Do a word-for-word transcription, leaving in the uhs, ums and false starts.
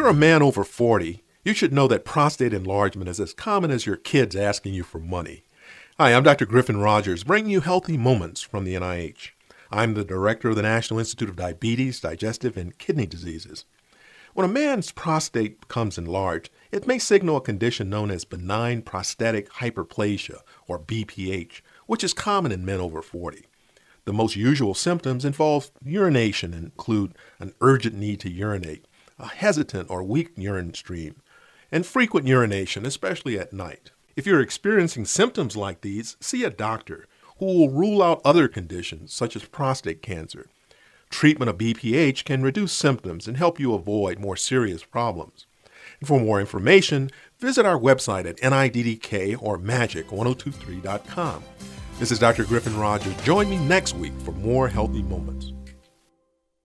you're a man over forty, you should know that prostate enlargement is as common as your kids asking you for money. Hi, I'm Doctor Griffin Rogers, bringing you healthy moments from the N I H. I'm the director of the National Institute of Diabetes, Digestive, and Kidney Diseases. When a man's prostate becomes enlarged, it may signal a condition known as benign prostatic hyperplasia, or B P H, which is common in men over forty. The most usual symptoms involve urination and include an urgent need to urinate, a hesitant or weak urine stream, and frequent urination, especially at night. If you're experiencing symptoms like these, see a doctor who will rule out other conditions such as prostate cancer. Treatment of B P H can reduce symptoms and help you avoid more serious problems. And for more information, visit our website at N I D D K or magic ten twenty-three dot com. This is Doctor Griffin Rogers. Join me next week for more healthy moments.